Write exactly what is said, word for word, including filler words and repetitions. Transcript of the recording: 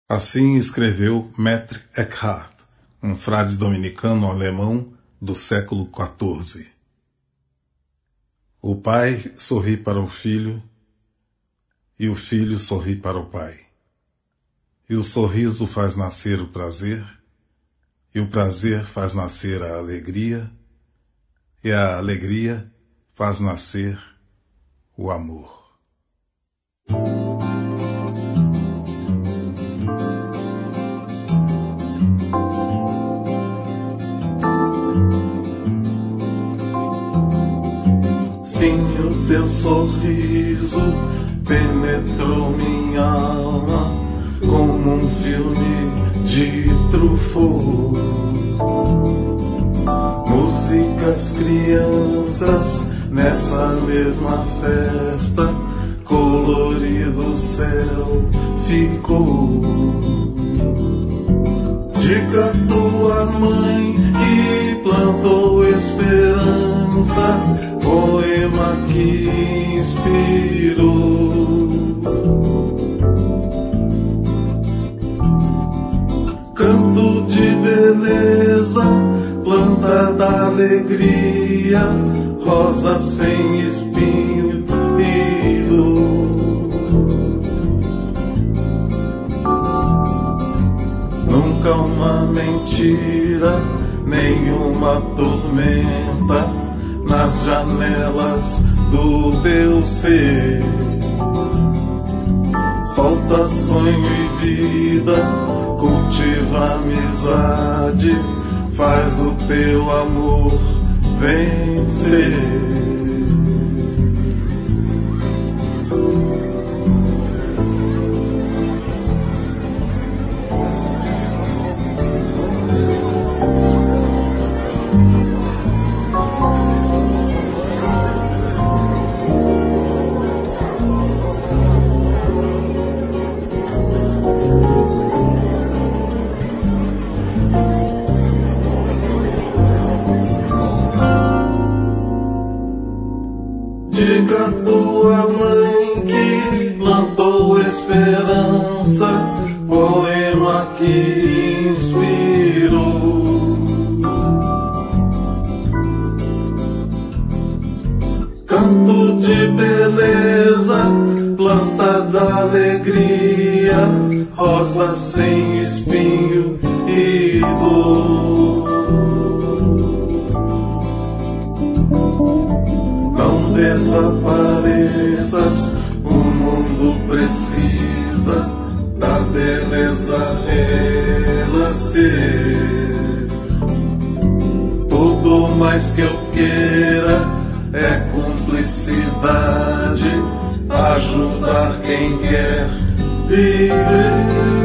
Assim escreveu Maître Eckhart, um frade dominicano alemão do século quatorze. O pai sorri para o filho e o filho sorri para o pai. E o sorriso faz nascer o prazer, e o prazer faz nascer a alegria, e a alegria faz nascer o amor. Sim, o teu sorriso penetrou minha alma como um filme de Truffaut. Músicas, crianças, nessa mesma festa, colorido céu ficou. Diga tua mãe que plantou esperança, poema que inspirou. Canto de beleza, planta da alegria, rosa sem espinho e dor. Nunca uma mentira, nenhuma tormenta nas janelas do teu ser. Solta sonho e vida, cultiva amizade, faz o teu amor vencer. Diga a tua mãe que plantou esperança, poema que inspirou. Canto de beleza, planta da alegria, rosa sem espinho e dor. Não desapareças, o mundo precisa da beleza renascer. Tudo mais que eu queira é cumplicidade, ajudar quem quer viver.